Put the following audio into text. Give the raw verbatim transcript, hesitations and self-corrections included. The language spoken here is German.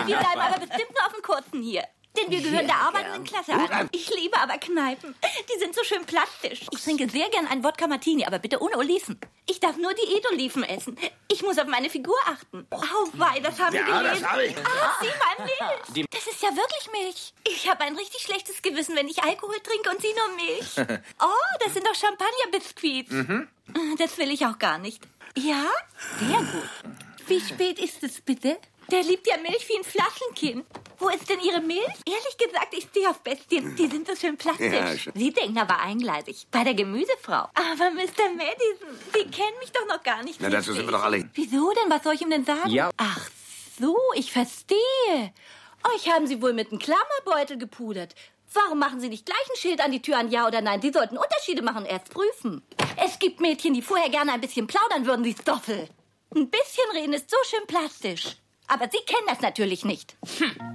Wir bleiben aber bestimmt nur auf dem kurzen hier. Denn wir gehören Ja, der arbeitenden gern. Klasse an. Ich liebe aber Kneipen. Die sind so schön plastisch. Ich trinke sehr gern einen Wodka Martini, aber bitte ohne Oliven. Ich darf nur Diät-Oliven essen. Ich muss auf meine Figur achten. Oh, wei, das haben Ja, wir gelesen. das hab ich. Ah, sieh mal, Milch. Das ist ja wirklich Milch. Ich habe ein richtig schlechtes Gewissen, wenn ich Alkohol trinke und sie nur Milch. Oh, das sind doch Champagner-Biscuits. Mhm. Das will ich auch gar nicht. Ja, sehr gut. Wie spät ist es bitte? Der liebt ja Milch wie ein Flaschenkind. Wo ist denn Ihre Milch? Ehrlich gesagt, ich stehe auf Bestien. Die sind so schön plastisch. Ja, schön. Sie denken aber eingleisig. Bei der Gemüsefrau. Aber Mister Madison, Sie kennen mich doch noch gar nicht Na, dazu richtig. sind wir doch alle. Wieso denn? Was soll ich ihm denn sagen? Ja. Ach so, ich verstehe. Euch haben Sie wohl mit einem Klammerbeutel gepudert. Warum machen Sie nicht gleich ein Schild an die Tür an Ja oder Nein? Sie sollten Unterschiede machen, erst prüfen. Es gibt Mädchen, die vorher gerne ein bisschen plaudern würden, wie Stoffel. Ein bisschen reden ist so schön plastisch. Aber Sie kennen das natürlich nicht. Hm.